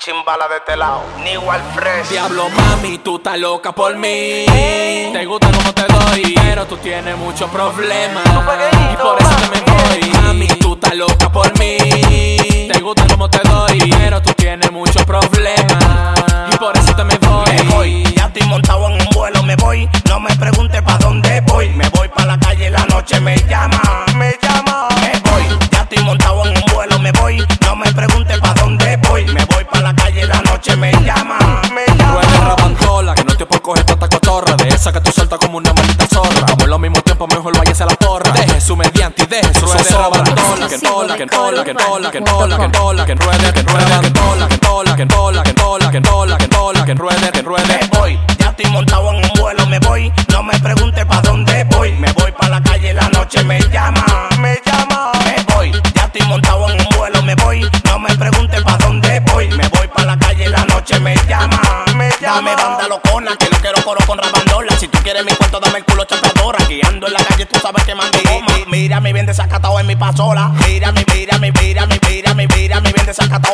chimbala de este lado, ni igual fresh. Diablo mami, tú estás loca por mí. Te gusta como te doy, pero tú tienes muchos problemas y por eso te me voy. Mami, tú estás loca por mí. Te gusta como te doy, pero tú tienes muchos problemas y por eso te me voy. Me voy, ya estoy montado en un vuelo, me voy. No me preguntes pa' dónde voy. Me voy pa' la calle, la noche me llama. Me voy, ya estoy montado en un vuelo, me voy. No me preguntes pa' dónde voy. Me voy pa' la calle, la noche me llama. Rueda rabandola, que no estoy por coger tanta cotorra. De esa que tú sueltas como una maldita zorra. Como en lo mismo tiempo mejor váyase a la porra. Deje su mediante y deje su zozobra. Que tola, que tola, que tola, que tola, que tola, que ruede, que ruede, que tola, que tola, que tola, que tola, que tola, que tola, que ruede, que ruede. Me voy, ya estoy montado en un vuelo, me voy. No me preguntes pa' dónde voy. Me voy pa' la calle, la noche me llama. Me voy, ya estoy montado en un vuelo, me voy. No me preguntes pa' dónde voy. Me voy pa' la calle, la noche me llama. Dame banda locona, que no quiero coro con rabandola. Si tú quieres mi cuento, dame el culo chatadora. Guiando en la calle, tú sabes que mando goma. Mírame bien desacatado en mi pasola. Mírame bien desacatado,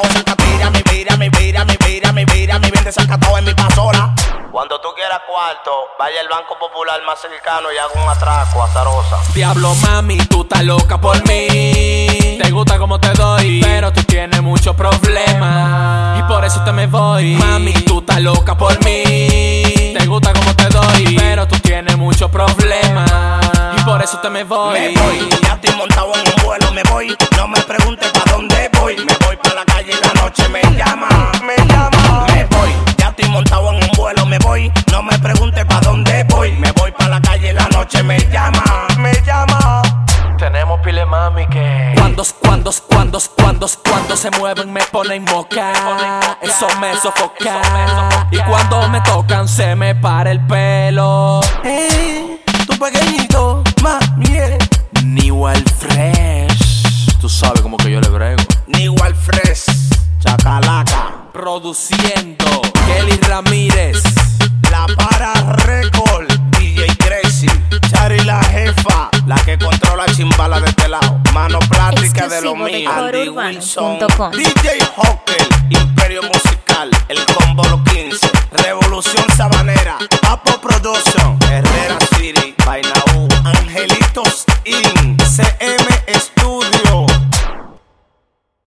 mírame bien desacatado en mi pasola. Cuando tú quieras cuarto, vaya al Banco Popular más cercano y haga un atraco azarosa. Diablo mami, tú estás loca por mí. Te gusta como te doy, pero tú tienes muchos problemas y por eso te me voy. Mami, tú estás loca por mí. Te gusta como te doy, pero tú tienes muchos problemas y por eso te me voy. Me voy, ya estoy montado en un vuelo, me voy. No me preguntes pa' dónde voy. Me voy pa' la calle, la noche me llama. Me voy, ya estoy montado en un vuelo, me voy. No me preguntes pa' dónde voy. Me voy pa' la calle, la noche me llama. Tenemos pile mami que cuando se mueven me ponen moca. Eso me sofoca. Y cuando me tocan se me para el pelo. Tu pequeñito, mami. Ni igual fresh. Tú sabes como que yo le brego. Ni igual fresh. Chacalaca. Produciendo Kelly Ramírez. La Para Record. DJ Crazy. Chari la jefa. La que controla chimbala de este lado. Mano plástica de lo mío. Andy Wilson. DJ Hawker. Imperio Musical. El Combo Los 15. Revolución Sabanera. Papo Production. Herrera City.